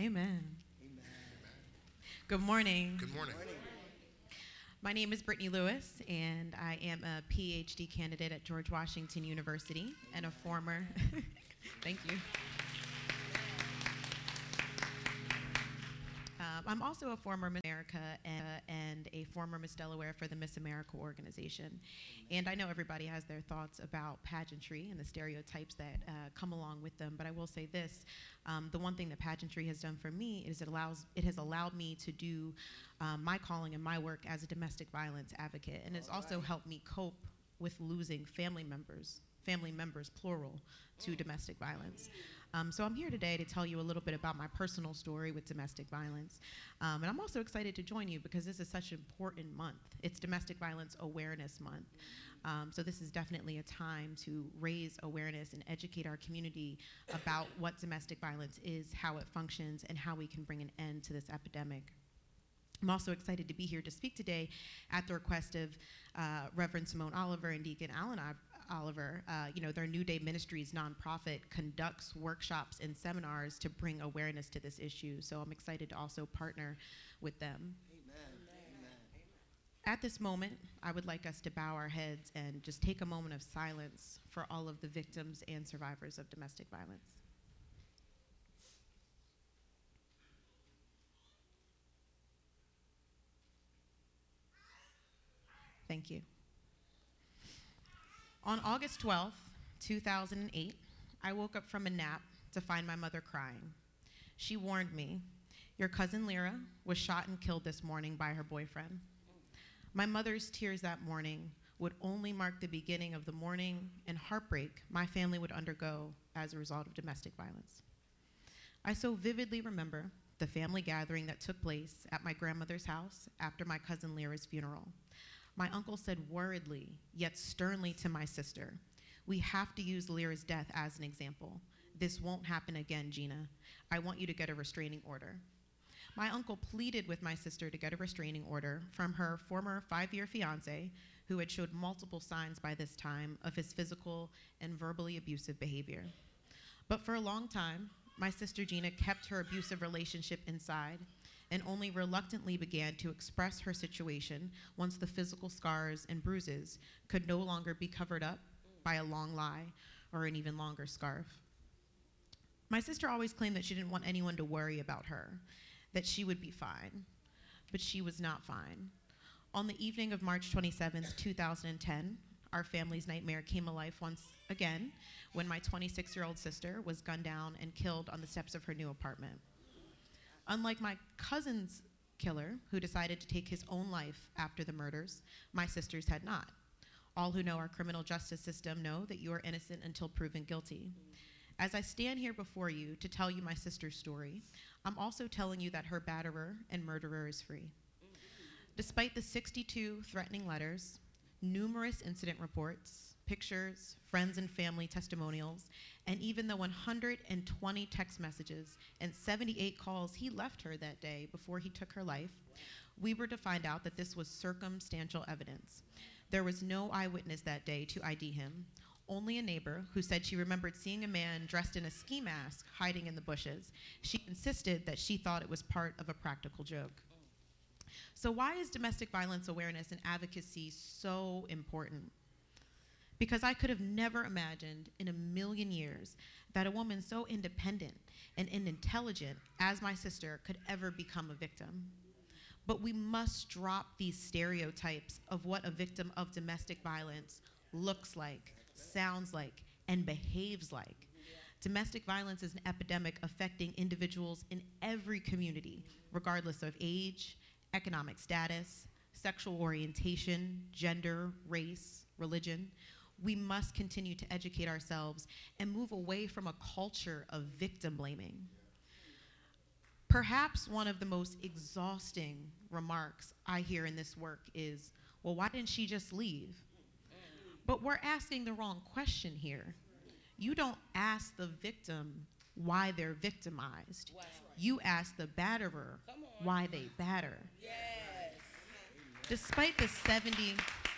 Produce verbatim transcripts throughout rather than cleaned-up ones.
Amen. Good morning. Good morning. My name is Brittany Lewis, and I am a P H D candidate at George Washington University and a former, thank you. Um, I'm also a former Miss America and, uh, and a former Miss Delaware for the Miss America organization. And I know everybody has their thoughts about pageantry and the stereotypes that uh, come along with them, but I will say this, um, the one thing that pageantry has done for me is it allows, it has allowed me to do um, my calling and my work as a domestic violence advocate, and it's also helped me cope with losing family members, family members, plural, to domestic violence. Um, so I'm here today to tell you a little bit about my personal story with domestic violence. Um, and I'm also excited to join you because this is such an important month. It's Domestic Violence Awareness Month. Um, so this is definitely a time to raise awareness and educate our community about what domestic violence is, how it functions, and how we can bring an end to this epidemic. I'm also excited to be here to speak today at the request of uh, Reverend Simone Oliver and Deacon Alan Oliver. Uh, you know, their New Day Ministries nonprofit conducts workshops and seminars to bring awareness to this issue. So I'm excited to also partner with them. Amen. Amen. At this moment, I would like us to bow our heads and just take a moment of silence for all of the victims and survivors of domestic violence. Thank you. On August twelfth, two thousand eight, I woke up from a nap to find my mother crying. She warned me, "Your cousin Lyra was shot and killed this morning by her boyfriend." My mother's tears that morning would only mark the beginning of the mourning and heartbreak my family would undergo as a result of domestic violence. I so vividly remember the family gathering that took place at my grandmother's house after my cousin Lyra's funeral. My uncle said worriedly, yet sternly to my sister, "We have to use Lyra's death as an example. This won't happen again, Gina. I want you to get a restraining order." My uncle pleaded with my sister to get a restraining order from her former five-year fiance, who had showed multiple signs by this time of his physical and verbally abusive behavior. But for a long time, my sister Gina kept her abusive relationship inside and only reluctantly began to express her situation once the physical scars and bruises could no longer be covered up by a long lie or an even longer scarf. My sister always claimed that she didn't want anyone to worry about her, that she would be fine, but she was not fine. On the evening of March twenty-seventh, two thousand ten, our family's nightmare came to life once again when my twenty-six-year-old sister was gunned down and killed on the steps of her new apartment. Unlike my cousin's killer, who decided to take his own life after the murders, my sisters had not. All who know our criminal justice system know that you are innocent until proven guilty. As I stand here before you to tell you my sister's story, I'm also telling you that her batterer and murderer is free. Despite the sixty-two threatening letters, numerous incident reports, pictures, friends and family testimonials, and even the one hundred twenty text messages and seventy-eight calls he left her that day before he took her life, we were to find out that this was circumstantial evidence. There was no eyewitness that day to I D him, only a neighbor who said she remembered seeing a man dressed in a ski mask hiding in the bushes. She insisted that she thought it was part of a practical joke. So why is domestic violence awareness and advocacy so important? Because I could have never imagined in a million years that a woman so independent and intelligent as my sister could ever become a victim. But we must drop these stereotypes of what a victim of domestic violence looks like, sounds like, and behaves like. Domestic violence is an epidemic affecting individuals in every community, regardless of age, economic status, sexual orientation, gender, race, religion. We must continue to educate ourselves and move away from a culture of victim blaming. Perhaps one of the most exhausting remarks I hear in this work is, "Well, why didn't she just leave?" But we're asking the wrong question here. You don't ask the victim why they're victimized. You ask the batterer why they batter. Yes. Despite the seventy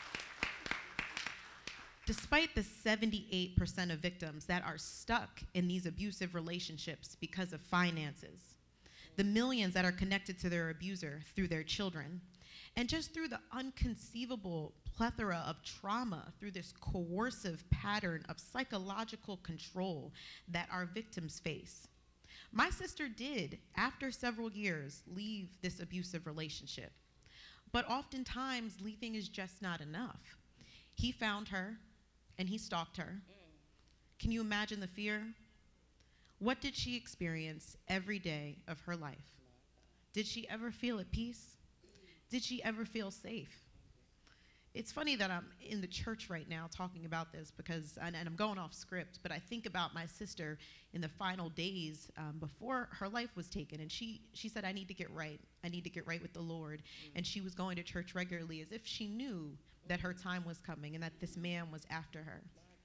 Despite the seventy-eight percent of victims that are stuck in these abusive relationships because of finances, the millions that are connected to their abuser through their children, and just through the unconceivable plethora of trauma through this coercive pattern of psychological control that our victims face. My sister did, after several years, leave this abusive relationship. But oftentimes, leaving is just not enough. He found her, and he stalked her. Can you imagine the fear? What did she experience every day of her life? Did she ever feel at peace? Did she ever feel safe? It's funny that I'm in the church right now talking about this because, and, and I'm going off script, but I think about my sister in the final days um, before her life was taken, and she, she said, I need to get right. I need to get right with the Lord. Mm. And she was going to church regularly as if she knew that her time was coming and that this man was after her.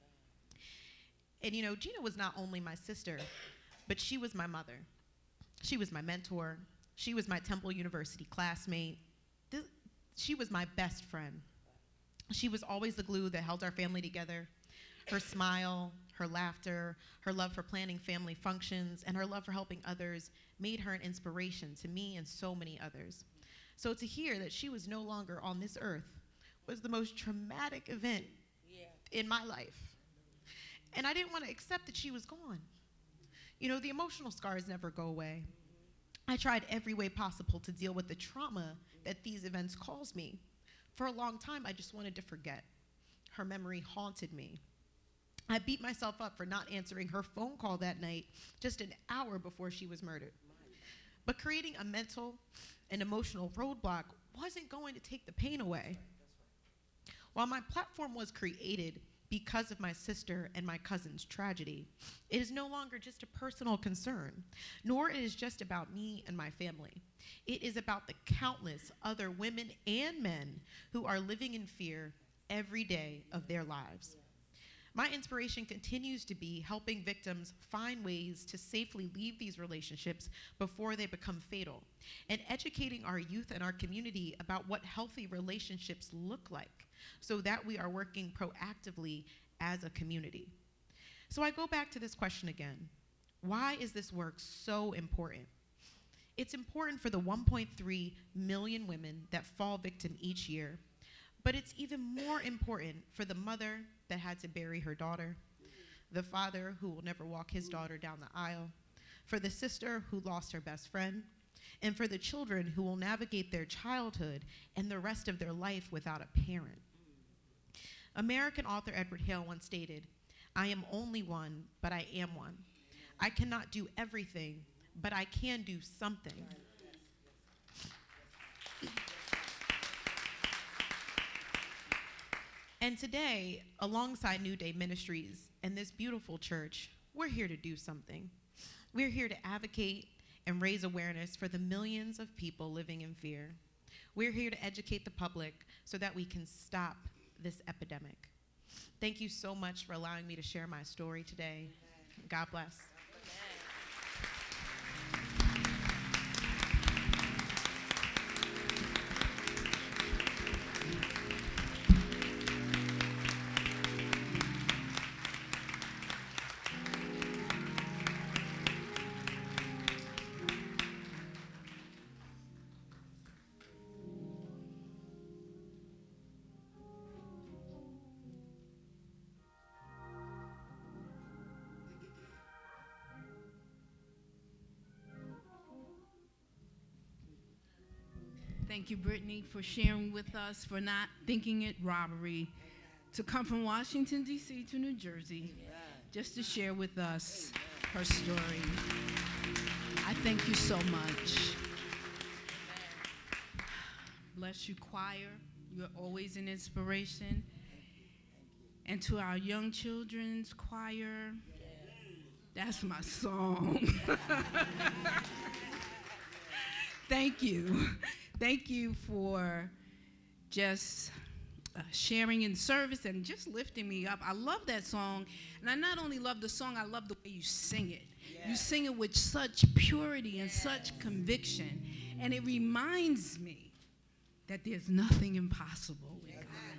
And you know, Gina was not only my sister, but she was my mother. She was my mentor. She was my Temple University classmate. This, she was my best friend. She was always the glue that held our family together. Her smile, her laughter, her love for planning family functions, and her love for helping others made her an inspiration to me and so many others. So to hear that she was no longer on this earth was the most traumatic event yeah. in my life. And I didn't want to accept that she was gone. You know, the emotional scars never go away. Mm-hmm. I tried every way possible to deal with the trauma that these events caused me. For a long time, I just wanted to forget. Her memory haunted me. I beat myself up for not answering her phone call that night, just an hour before she was murdered. But creating a mental and emotional roadblock wasn't going to take the pain away. While my platform was created because of my sister and my cousin's tragedy, it is no longer just a personal concern, nor it is just about me and my family. It is about the countless other women and men who are living in fear every day of their lives. My inspiration continues to be helping victims find ways to safely leave these relationships before they become fatal, and educating our youth and our community about what healthy relationships look like so that we are working proactively as a community. So I go back to this question again. Why is this work so important? It's important for the one point three million women that fall victim each year, but it's even more important for the mother that had to bury her daughter, the father who will never walk his daughter down the aisle, for the sister who lost her best friend, and for the children who will navigate their childhood and the rest of their life without a parent. American author Edward Hale once stated, "I am only one, but I am one. I cannot do everything, but I can do something." And today, alongside New Day Ministries and this beautiful church, we're here to do something. We're here to advocate and raise awareness for the millions of people living in fear. We're here to educate the public so that we can stop this epidemic. Thank you so much for allowing me to share my story today. God bless. Thank you, Brittany, for sharing with us, for not thinking it robbery to come from Washington, D C to New Jersey, just to share with us her story. I thank you so much. Bless you, choir. You're always an inspiration. And to our young children's choir, that's my song. Thank you. Thank you for just uh, sharing in service and just lifting me up. I love that song. And I not only love the song, I love the way you sing it. Yeah. You sing it with such purity and yeah. such conviction. And it reminds me that there's nothing impossible with God.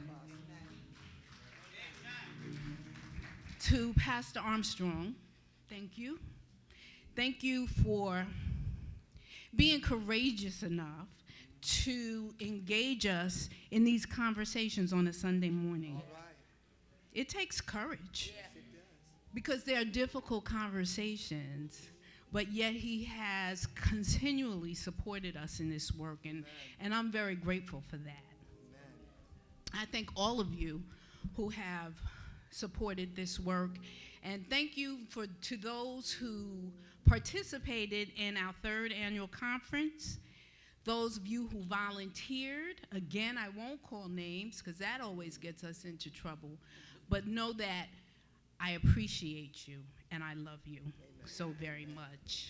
To Pastor Armstrong, thank you. Thank you for being courageous enough to engage us in these conversations on a Sunday morning. All right. It takes courage. Yes, it does. Because they are difficult conversations, but yet he has continually supported us in this work, and, and I'm very grateful for that. Amen. I thank all of you who have supported this work, and thank you for to those who participated in our third annual conference, those of you who volunteered. Again, I won't call names because that always gets us into trouble, but know that I appreciate you and I love you so very much.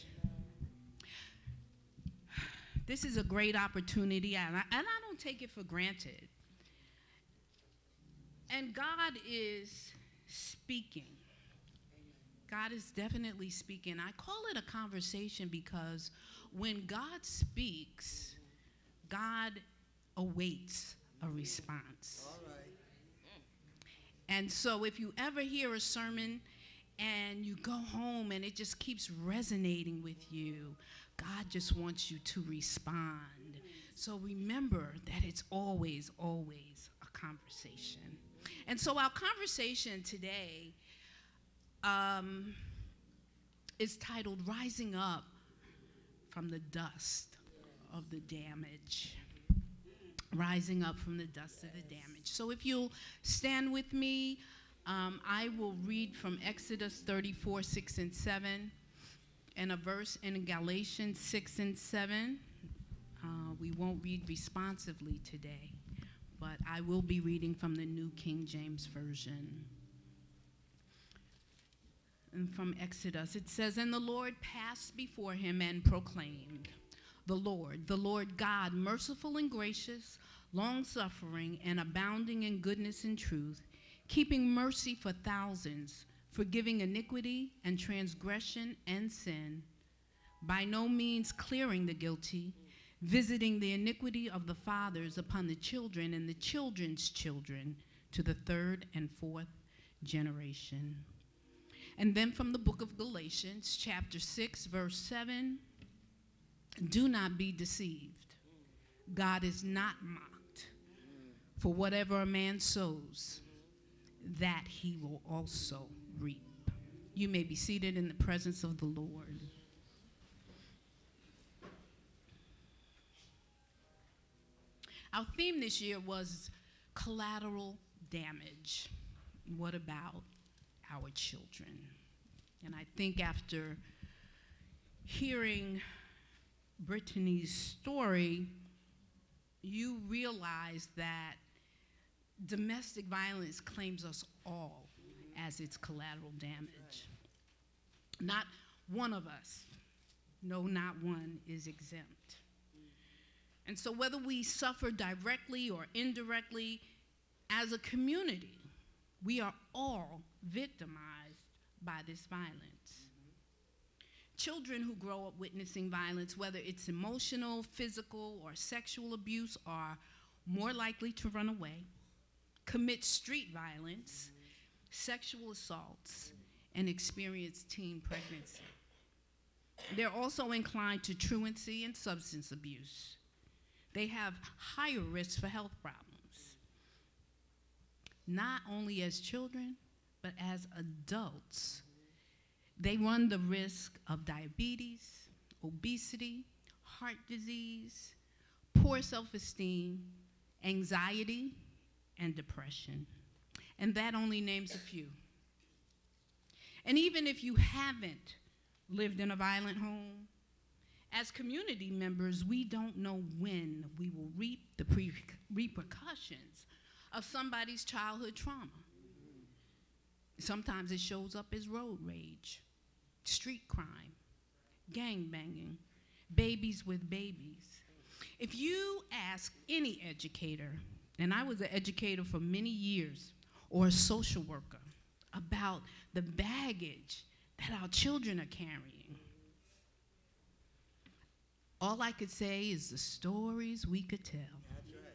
This is a great opportunity, and I, and I don't take it for granted. And God is speaking. God is definitely speaking. I call it a conversation because when God speaks, God awaits a response. All right. And so if you ever hear a sermon and you go home and it just keeps resonating with you, God just wants you to respond. So remember that it's always, always a conversation. And so our conversation today um, is titled Rising Up from the Dust of the Damage. Rising up from the dust of the damage. So if you'll stand with me, um, I will read from Exodus thirty-four, six and seven, and a verse in Galatians six and seven. Uh, we won't read responsively today, but I will be reading from the New King James Version. And from Exodus, it says, "And the Lord passed before him and proclaimed, the Lord, the Lord God, merciful and gracious, long-suffering and abounding in goodness and truth, keeping mercy for thousands, forgiving iniquity and transgression and sin, by no means clearing the guilty, visiting the iniquity of the fathers upon the children and the children's children to the third and fourth generation." And then from the book of Galatians, chapter six, verse seven, "Do not be deceived. God is not mocked. For whatever a man sows, that he will also reap." You may be seated in the presence of the Lord. Our theme this year was collateral damage. What about our children? And I think after hearing Brittany's story, you realize that domestic violence claims us all as its collateral damage. Not one of us, no, not one, is exempt. And so whether we suffer directly or indirectly, as a community, we are all victimized by this violence. Children who grow up witnessing violence, whether it's emotional, physical, or sexual abuse, are more likely to run away, commit street violence, sexual assaults, and experience teen pregnancy. They're also inclined to truancy and substance abuse. They have higher risks for health problems, not only as children, but as adults. They run the risk of diabetes, obesity, heart disease, poor self-esteem, anxiety, and depression. And that only names a few. And even if you haven't lived in a violent home, as community members, we don't know when we will reap the pre- repercussions of somebody's childhood trauma. Sometimes it shows up as road rage, street crime, gang banging, babies with babies. If you ask any educator, and I was an educator for many years, or a social worker, about the baggage that our children are carrying, all I could say is the stories we could tell. That's right.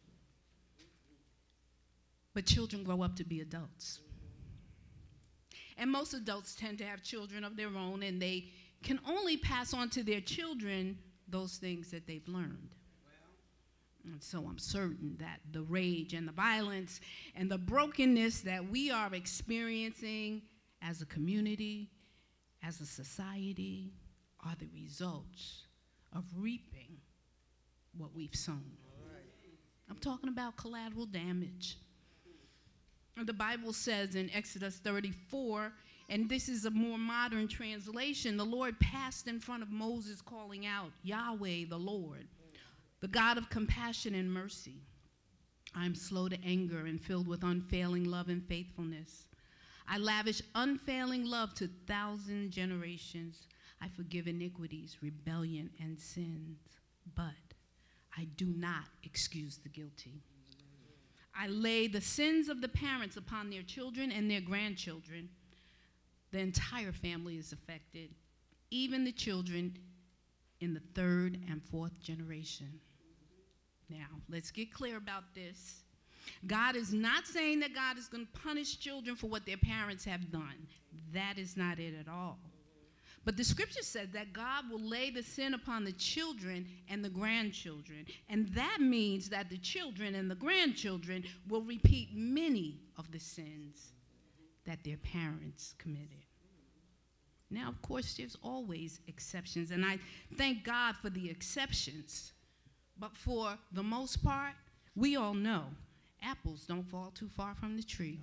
But children grow up to be adults. And most adults tend to have children of their own, and they can only pass on to their children those things that they've learned. And so I'm certain that the rage and the violence and the brokenness that we are experiencing as a community, as a society, are the results of reaping what we've sown. I'm talking about collateral damage. And the Bible says in Exodus thirty-four, and this is a more modern translation, the Lord passed in front of Moses calling out, Yahweh the Lord, the God of compassion and mercy. I am slow to anger and filled with unfailing love and faithfulness. I lavish unfailing love to thousand generations. I forgive iniquities, rebellion, and sins, but I do not excuse the guilty. I lay the sins of the parents upon their children and their grandchildren. The entire family is affected, even the children in the third and fourth generation. Now, let's get clear about this. God is not saying that God is going to punish children for what their parents have done. That is not it at all. But the scripture says that God will lay the sin upon the children and the grandchildren. And that means that the children and the grandchildren will repeat many of the sins that their parents committed. Now, of course, there's always exceptions, and I thank God for the exceptions. But for the most part, we all know apples don't fall too far from the tree.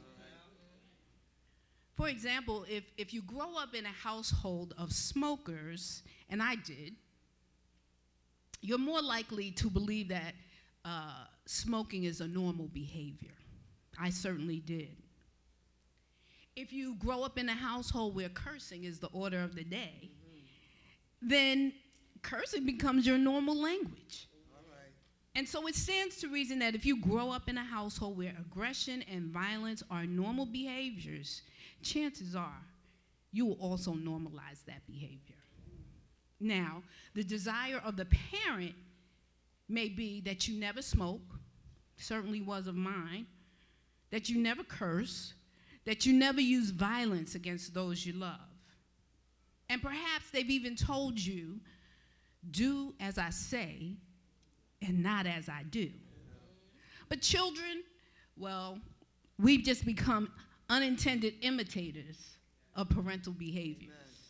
For example, if, if you grow up in a household of smokers, and I did, you're more likely to believe that uh, smoking is a normal behavior. I certainly did. If you grow up in a household where cursing is the order of the day, then cursing becomes your normal language. And so it stands to reason that if you grow up in a household where aggression and violence are normal behaviors, chances are you will also normalize that behavior. Now, the desire of the parent may be that you never smoke, certainly was of mine, that you never curse, that you never use violence against those you love. And perhaps they've even told you, do as I say and not as I do. But children, well, we've just become unintended imitators of parental behaviors.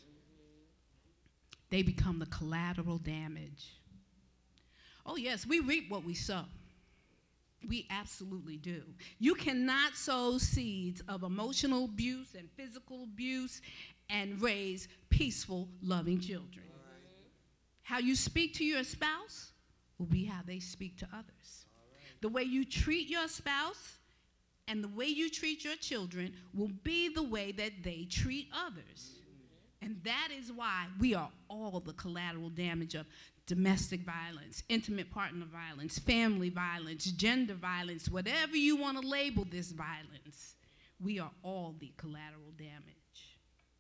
They become the collateral damage. Oh yes, we reap what we sow. We absolutely do. You cannot sow seeds of emotional abuse and physical abuse and raise peaceful, loving children. How you speak to your spouse will be how they speak to others. The way you treat your spouse and the way you treat your children will be the way that they treat others. And that is why we are all the collateral damage of domestic violence, intimate partner violence, family violence, gender violence, whatever you want to label this violence. We are all the collateral damage.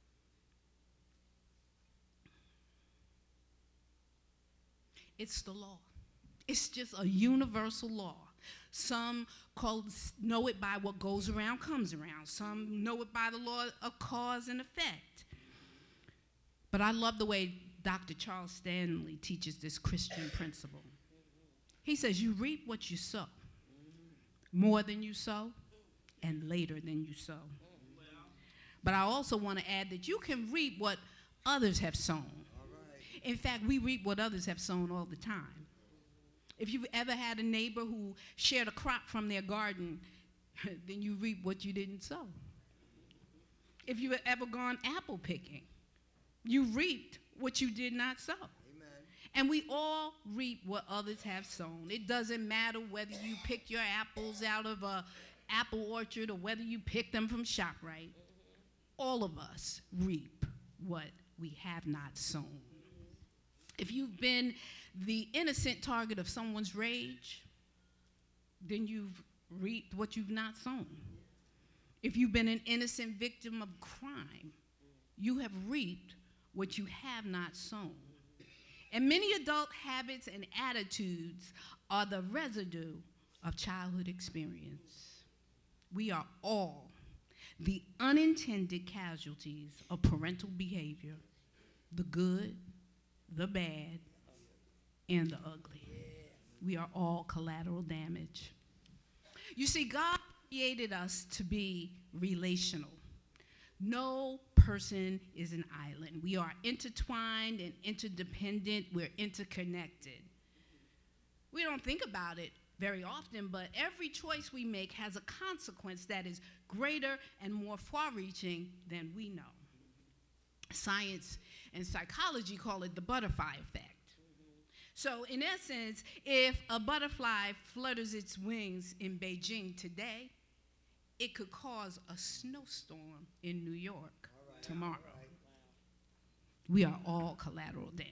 It's the law. It's just a universal law. Some call, know it by what goes around comes around. Some know it by the law of cause and effect. But I love the way Doctor Charles Stanley teaches this Christian principle. He says you reap what you sow, more than you sow, and later than you sow. But I also want to add that you can reap what others have sown. In fact, we reap what others have sown all the time. If you've ever had a neighbor who shared a crop from their garden, then you reap what you didn't sow. If you've ever gone apple picking, you reaped what you did not sow. Amen. And we all reap what others have sown. It doesn't matter whether you pick your apples out of an apple orchard or whether you pick them from ShopRite. All of us reap what we have not sown. If you've been the innocent target of someone's rage, then you've reaped what you've not sown. If you've been an innocent victim of crime, you have reaped what you have not sown. And many adult habits and attitudes are the residue of childhood experience. We are all the unintended casualties of parental behavior, the good, the bad, and the ugly. We are all collateral damage. You see, God created us to be relational. No person is an island. We are intertwined and interdependent. We're interconnected. We don't think about it very often, but every choice we make has a consequence that is greater and more far-reaching than we know. Science and psychology call it the butterfly effect. So in essence, if a butterfly flutters its wings in Beijing today, it could cause a snowstorm in New York right, tomorrow. Right. We are all collateral damage.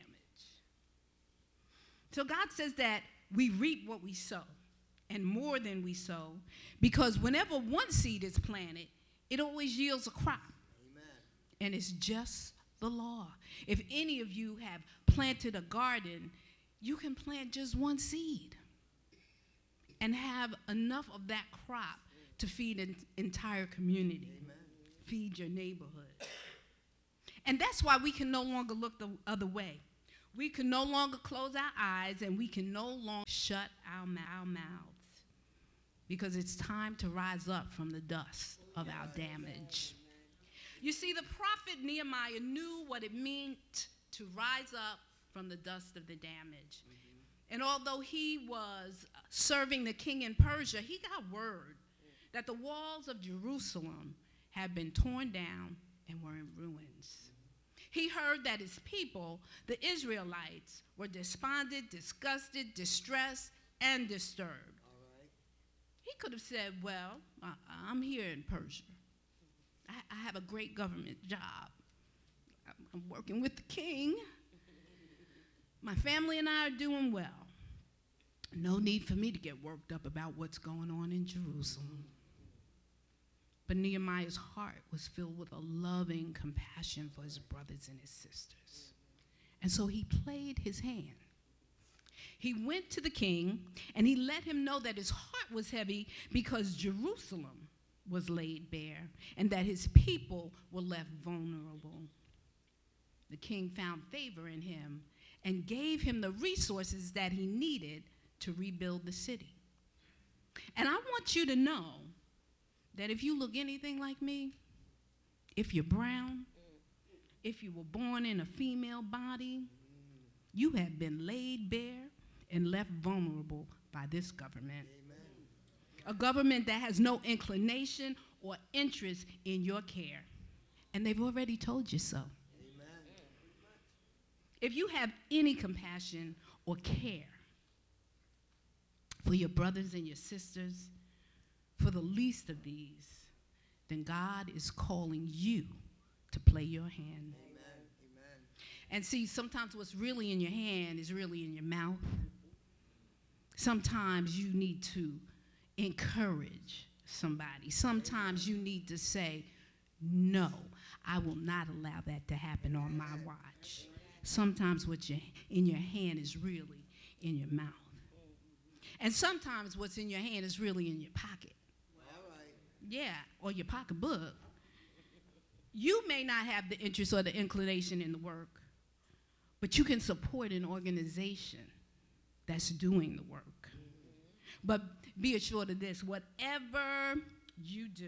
So God says that we reap what we sow, and more than we sow, because whenever one seed is planted, it always yields a crop. Amen. And it's just the law. If any of you have planted a garden, you can plant just one seed and have enough of that crop to feed an entire community, Amen. Feed your neighborhood. And that's why we can no longer look the other way. We can no longer close our eyes, and we can no longer shut our, our mouths, because it's time to rise up from the dust of our damage. You see, the prophet Nehemiah knew what it meant to rise up from the dust of the damage. Mm-hmm. And although he was serving the king in Persia, he got word that the walls of Jerusalem had been torn down and were in ruins. He heard that his people, the Israelites, were despondent, disgusted, distressed, and disturbed. All right. He could have said, well, I'm here in Persia. I, I have a great government job. I'm working with the king. My family and I are doing well. No need for me to get worked up about what's going on in Jerusalem. But Nehemiah's heart was filled with a loving compassion for his brothers and his sisters. And so he played his hand. He went to the king, and he let him know that his heart was heavy because Jerusalem was laid bare and that his people were left vulnerable. The king found favor in him and gave him the resources that he needed to rebuild the city. And I want you to know that if you look anything like me, if you're brown, if you were born in a female body, you have been laid bare and left vulnerable by this government. Amen. A government that has no inclination or interest in your care. And they've already told you so. If you have any compassion or care for your brothers and your sisters, for the least of these, then God is calling you to play your hand. Amen. Amen. And see, sometimes what's really in your hand is really in your mouth. Sometimes you need to encourage somebody. Sometimes you need to say, no, I will not allow that to happen on my watch. Sometimes what's in your hand is really in your mouth. And sometimes what's in your hand is really in your pocket. All right. Yeah, or your pocketbook. You may not have the interest or the inclination in the work, but you can support an organization that's doing the work. Mm-hmm. But be assured of this, whatever you do,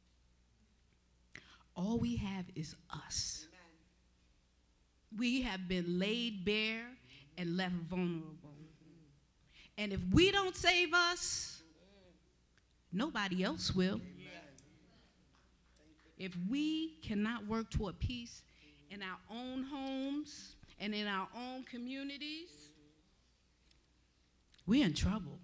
all we have is us. We have been laid bare and left vulnerable. And if we don't save us, nobody else will. If we cannot work toward peace in our own homes and in our own communities, we're in trouble.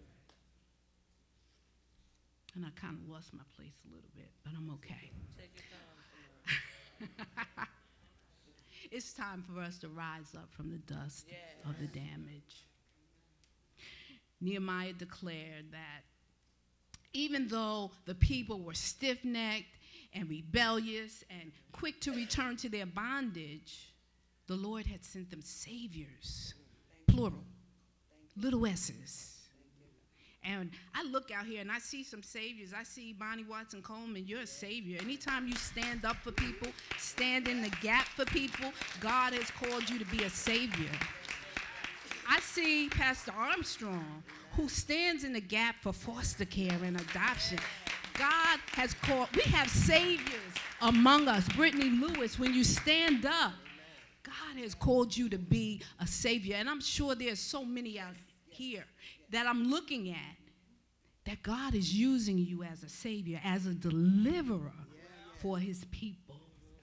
And I kind of lost my place a little bit, but I'm okay. Take your time. It's time for us to rise up from the dust yeah. of the damage. Nehemiah declared that even though the people were stiff-necked and rebellious and quick to return to their bondage, the Lord had sent them saviors, plural, little s's. And I look out here and I see some saviors. I see Bonnie Watson Coleman, you're a savior. Anytime you stand up for people, stand in the gap for people, God has called you to be a savior. I see Pastor Armstrong, who stands in the gap for foster care and adoption. God has called, we have saviors among us. Brittany Lewis, when you stand up, God has called you to be a savior. And I'm sure there's so many out here that I'm looking at that God is using you as a savior, as a deliverer for his people.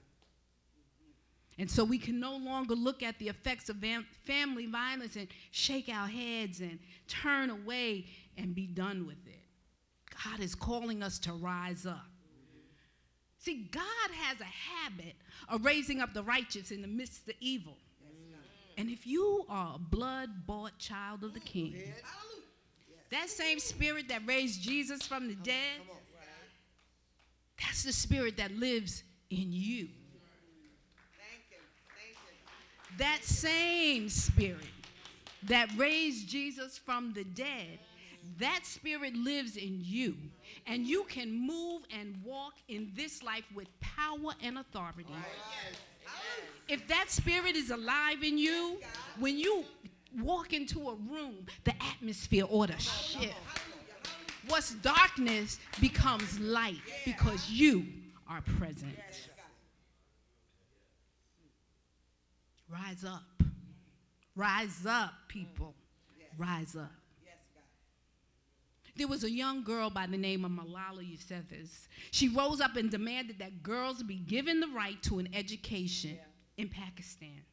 And so we can no longer look at the effects of family violence and shake our heads and turn away and be done with it. God is calling us to rise up. See, God has a habit of raising up the righteous in the midst of the evil. And if you are a blood-bought child of the King, that same spirit that raised Jesus from the dead, that's the spirit that lives in you. That same spirit that raised Jesus from the dead, that spirit lives in you. And you can move and walk in this life with power and authority. If that spirit is alive in you, when you walk into a room, the atmosphere ought to shift. What's darkness becomes light because you are present. Rise up. Rise up, people. Rise up. There was a young girl by the name of Malala Yousafzai. She rose up and demanded that girls be given the right to an education in Pakistan.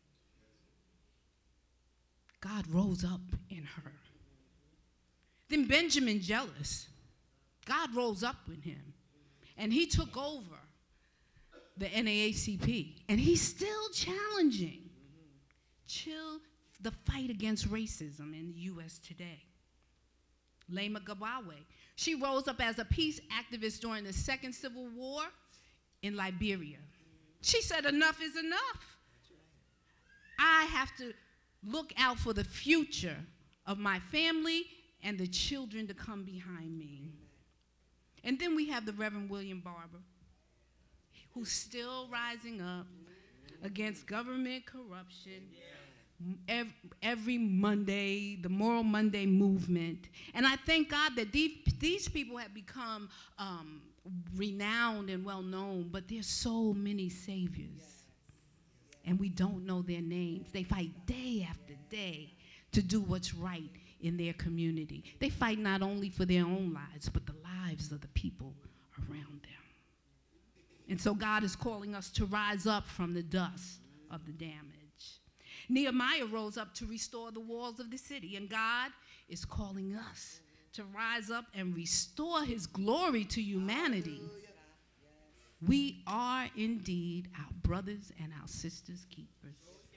God rose up in her. Then Benjamin Jealous, God rose up in him, and he took over the N double A C P, and he's still challenging chill the fight against racism in the U S today. Lema Gabawe, she rose up as a peace activist during the Second Civil War in Liberia. She said, enough is enough. I have to look out for the future of my family and the children to come behind me. And then we have the Reverend William Barber, who's still rising up against government corruption. Every, every Monday, the Moral Monday movement. And I thank God that these, these people have become um, renowned and well known, but there's so many saviors. And we don't know their names. They fight day after day to do what's right in their community. They fight not only for their own lives, but the lives of the people around them. And so God is calling us to rise up from the dust of the damage. Nehemiah rose up to restore the walls of the city, and God is calling us to rise up and restore his glory to humanity. We are indeed our brothers and our sisters' keepers.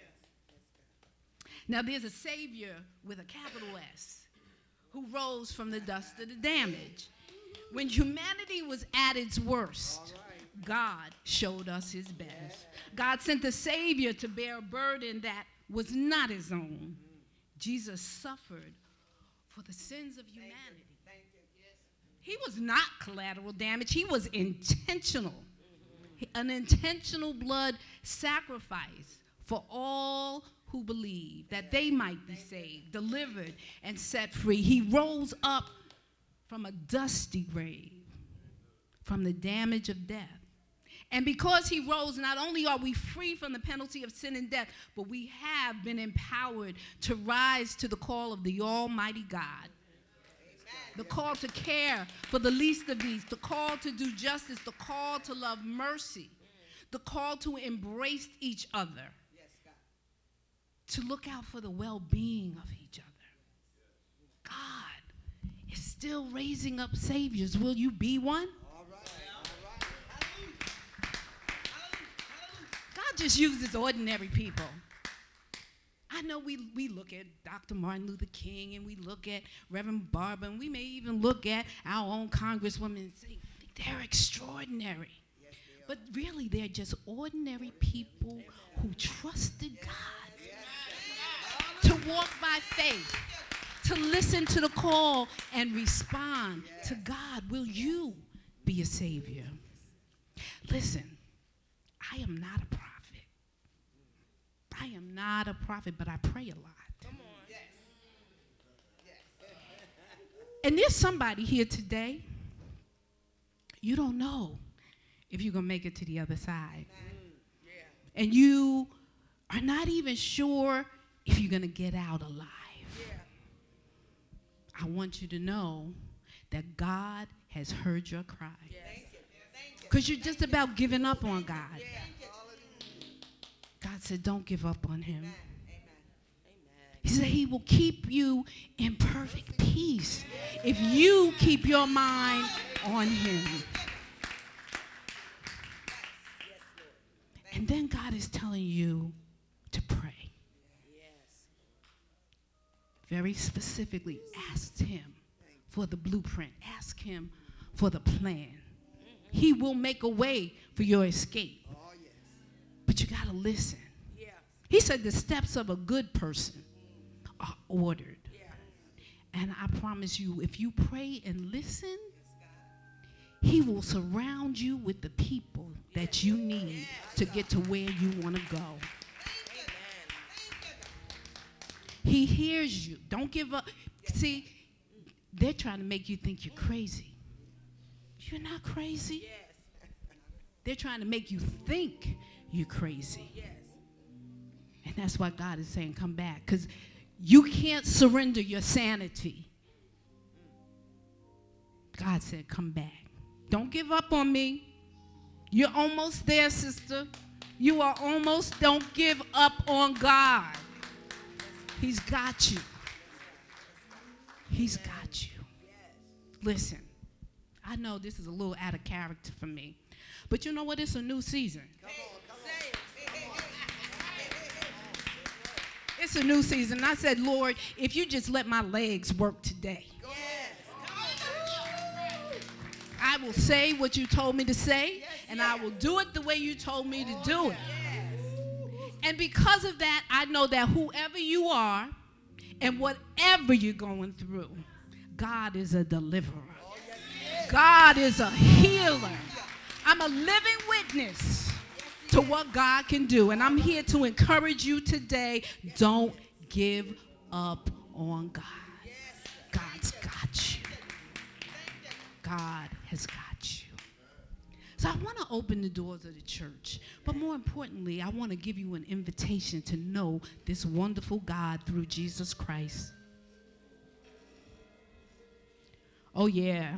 Now there's a Savior with a capital S who rose from the dust of the damage. When humanity was at its worst, God showed us his best. God sent a Savior to bear a burden that was not his own. Jesus suffered for the sins of humanity. He was not collateral damage. He was intentional. An intentional blood sacrifice for all who believe, that they might be saved, delivered, and set free. He rose up from a dusty grave, from the damage of death. And because he rose, not only are we free from the penalty of sin and death, but we have been empowered to rise to the call of the Almighty God. Amen. The call to care for the least of these, the call to do justice, the call to love mercy, the call to embrace each other, to look out for the well-being of each other. God is still raising up saviors. Will you be one? God just uses ordinary people. I know we, we look at Doctor Martin Luther King, and we look at Reverend Barber, and we may even look at our own congresswoman and say, they're extraordinary. Yes, they but really, they're just ordinary people Amen. Who trusted God yes. to walk by faith, to listen to the call and respond yes. to God. Will you be a savior? Listen, I am not a prophet. I am not a prophet, but I pray a lot. Come on. Yes. And there's somebody here today, you don't know if you're going to make it to the other side. And you are not even sure if you're going to get out alive. I want you to know that God has heard your cry. Because you're just about giving up on God. God said, don't give up on him. He said he will keep you in perfect peace if you keep your mind on him. And then God is telling you to pray. Very specifically, ask him for the blueprint. Ask him for the plan. He will make a way for your escape. But you got to listen. He said the steps of a good person are ordered. And I promise you, if you pray and listen, he will surround you with the people that you need to get to where you want to go. He hears you. Don't give up. See, they're trying to make you think you're crazy. You're not crazy. They're trying to make you think you're crazy. And that's why God is saying, come back. Because you can't surrender your sanity. God said, come back. Don't give up on me. You're almost there, sister. You are almost. Don't give up on God. He's got you. He's got you. Listen, I know this is a little out of character for me. But you know what? It's a new season. It's a new season. I said, Lord, if you just let my legs work today, I will say what you told me to say, and I will do it the way you told me to do it. And because of that, I know that whoever you are and whatever you're going through, God is a deliverer. God is a healer. I'm a living witness to what God can do. And I'm here to encourage you today, don't give up on God. God's got you. God has got you. So I want to open the doors of the church. But more importantly, I want to give you an invitation to know this wonderful God through Jesus Christ. Oh, yeah.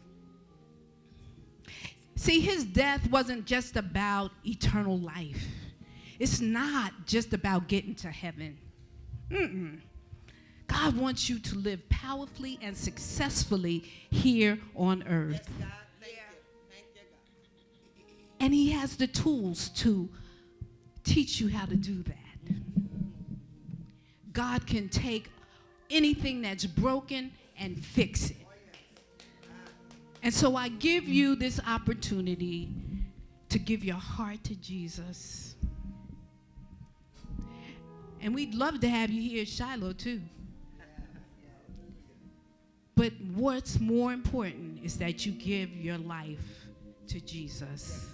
See, his death wasn't just about eternal life. It's not just about getting to heaven. Mm-mm. God wants you to live powerfully and successfully here on earth. Yes, God. Thank you. Thank you, God. And he has the tools to teach you how to do that. God can take anything that's broken and fix it. And so I give you this opportunity to give your heart to Jesus. And we'd love to have you here at Shiloh too. But what's more important is that you give your life to Jesus.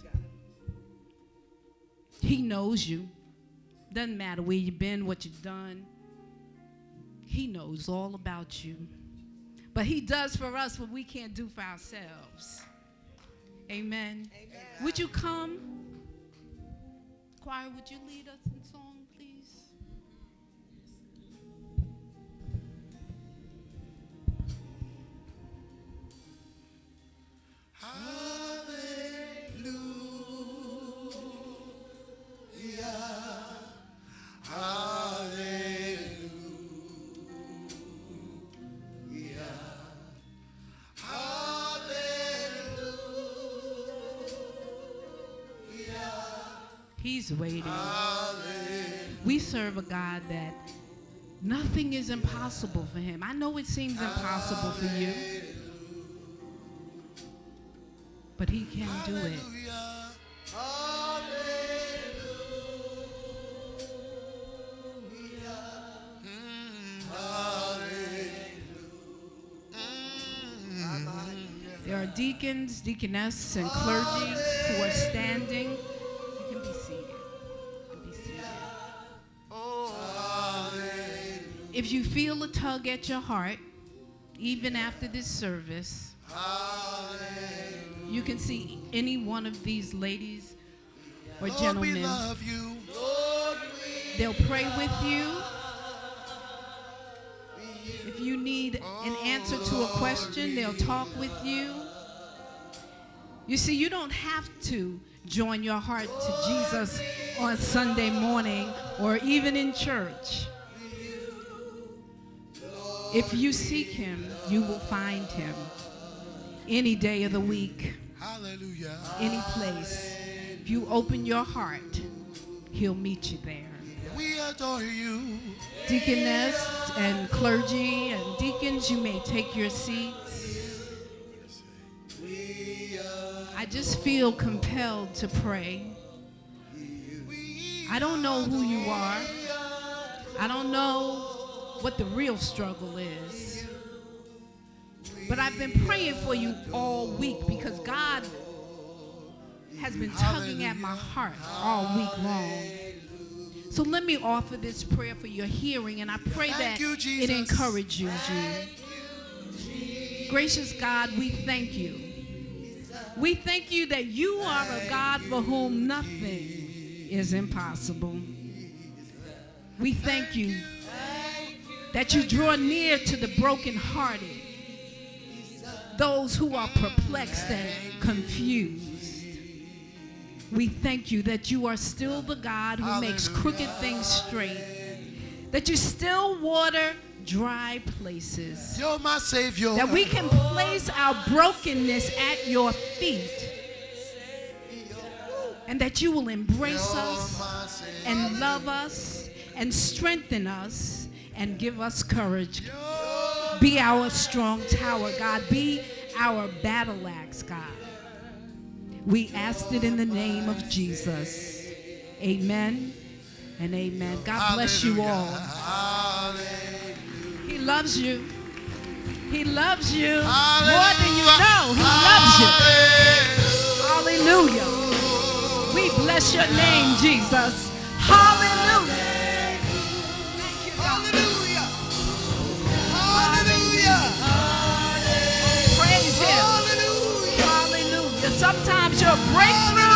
He knows you. Doesn't matter where you've been, what you've done. He knows all about you. But he does for us what we can't do for ourselves. Amen. Amen. Would you come? Choir, would you lead us in song, please? He's waiting. We serve a God that nothing is impossible for him. I know it seems impossible for you, but he can do it. There are deacons, deaconess, and clergy who are standing. You can be seated. You can be seated. If you feel a tug at your heart, even after this service, you can see any one of these ladies or Lord, gentlemen. we love you. They'll pray with you. If you need an answer to a question, they'll talk with you. You see, you don't have to join your heart to Jesus on Sunday morning or even in church. If you seek him, you will find him any day of the week, Hallelujah. any place. If you open your heart, he'll meet you there. We adore you. Deaconess and clergy and deacons, you may take your seats. I just feel compelled to pray. I don't know who you are. I don't know what the real struggle is. But I've been praying for you all week because God has been tugging at my heart all week long. So let me offer this prayer for your hearing, and I pray that you, it Jesus. encourages you. Gracious God, we thank you. We thank you that you are a God for whom nothing is impossible. We thank you that you draw near to the brokenhearted, those who are perplexed and confused. We thank you that you are still the God who makes crooked things straight, that you still water dry places, You're my Savior. that we can place our brokenness at your feet, and that you will embrace us and love us and strengthen us and give us courage. Be our strong tower, God. Be our battle axe, God. We asked it in the name of Jesus. Amen and amen. God bless you all. He loves you. He loves you more than you know. He loves you. Hallelujah. We bless your name, Jesus. Hallelujah. Hallelujah. Hallelujah. Praise him. Hallelujah. Hallelujah. Sometimes your breakthrough